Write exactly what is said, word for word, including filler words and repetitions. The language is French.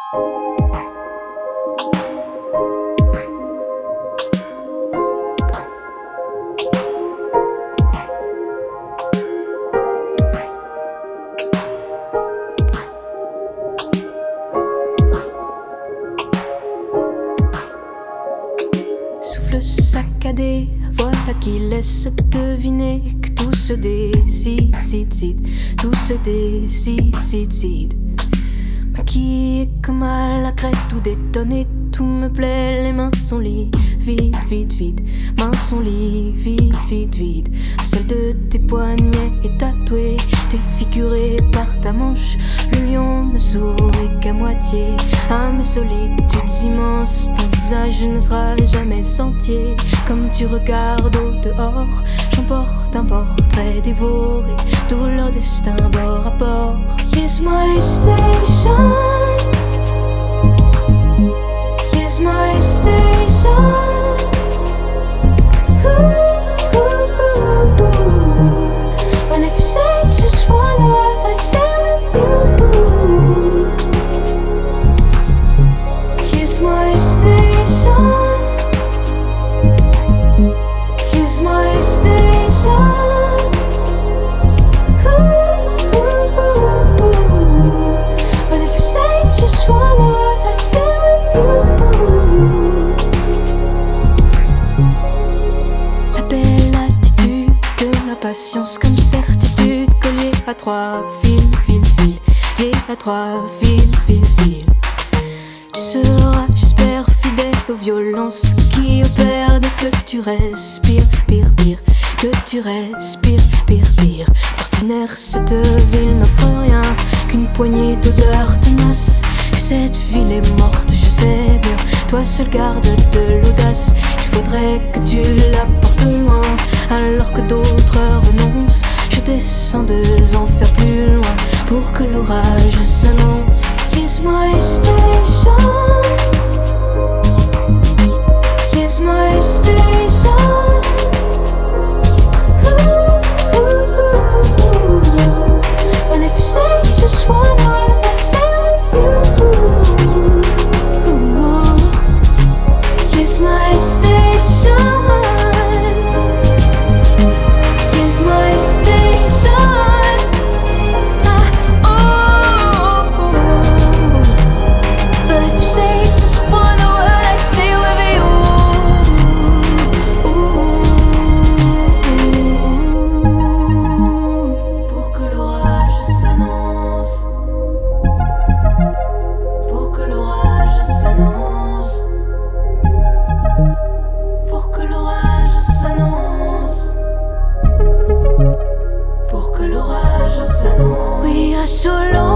Souffle saccadé, voilà qui laisse deviner que tout se décide, cide, cide, tout se décide, cide, cide. Maquillée comme à la crête, tout détonné, tout me plaît, les mains sont liées, vide, vide, vide, mains sont liées, vide, vide, vide. Seul de tes poignets est tatoué, défiguré par ta manche. Le lion ne sourit qu'à moitié à mes solitudes immenses. Ton visage ne sera jamais entier. Comme tu regardes au dehors, j'emporte un portrait dévoré, tout leur destin bord à bord. Here's my station, here's my station. Ooh, ooh, ooh, ooh. When if you say just one word, I stay with you. Here's my station, here's my station. Ooh, ooh, ooh. When if you say just one word, I stay with you. La belle attitude de l'impatience comme certitude, collier à trois fils, fil, fil, lié à trois fils, fil, fil. Tu seras, j'espère, fidèle aux violences qui opèrent dès que tu respires, pire, pire, que tu respires, pire, pire. D'ordinaire, cette ville n'offre rien qu'une poignée d'odeurs tenaces. Que cette ville est morte, je sais bien, toi seul garde de l'audace. Il faudrait que tu la portes loin, alors que d'autres renoncent. Je descends deux enfers plus loin pour que l'orage s'annonce. Here's my station, here's my station. Ooh, ooh, ooh. When if you say just one word, I stay with you. Ooh. Here's my station, here's my station. Ah, oh. But if you say just one word, I stay with you. Pour que l'orage s'annonce, pour que l'orage s'annonce, pour que l'orage s'annonce, pour que l'orage s'annonce. We are so long.